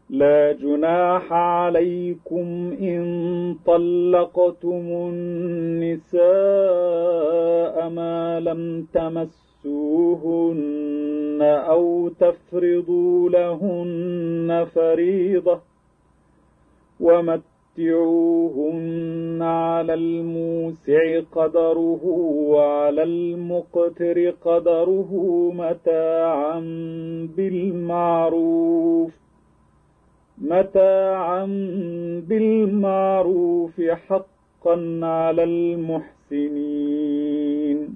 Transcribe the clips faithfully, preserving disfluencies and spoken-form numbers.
لا جناح عليكم إن طلقتم النساء ما لم تمسوهن أو تفرضوا لهن فريضة ومتعوهن على الموسع قدره وعلى المقتر قدره متاعا بالمعروف متاعا بالمعروف حقا على المحسنين.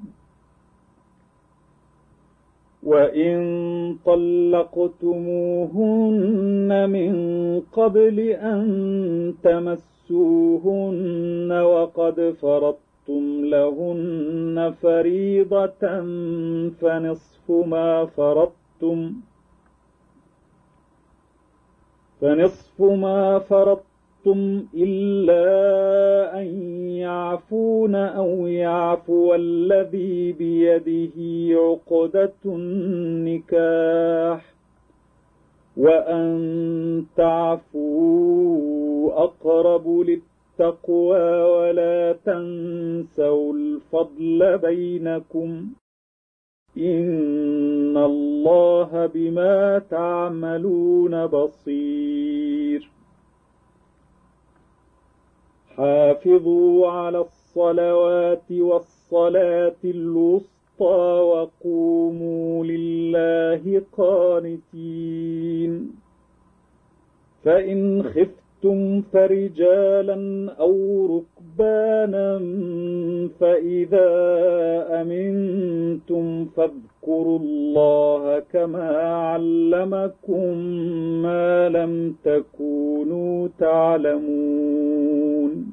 وإن طلقتموهن من قبل أن تمسوهن وقد فرضتم لهن فريضة فنصف ما فرضتم فنصف ما فرضتم إلا أن يعفون أو يعفو الذي بيده عقدة النكاح وأن تعفوا أقرب للتقوى ولا تنسوا الفضل بينكم إن الله بما تعملون بصير. حافظوا على الصلوات والصلاة الوسطى وقوموا لله قانتين. فإن خفتم فرجالا أو ركبانا فإذا أمنتم فاذكروا الله كما علمكم ما لم تكونوا تعلمون.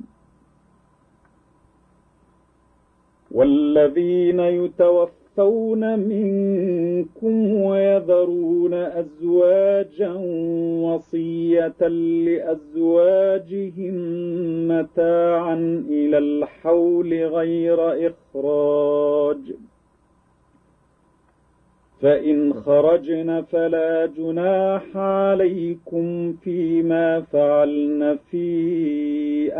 والذين يتوفون منكم ويذرون أزواجا وصية لأزواجهم متاعا إلى الحول غير إخراج فإن خرجن فلا جناح عليكم فيما فعلن في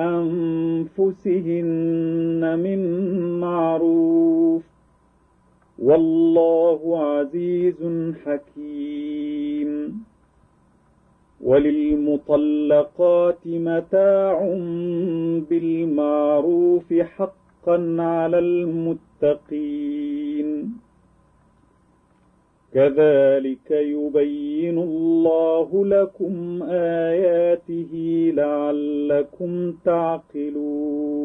أنفسهن من معروف والله عزيز حكيم. وللمطلقات متاع بالمعروف حقا على المتقين. كذلك يبين الله لكم آياته لعلكم تعقلون.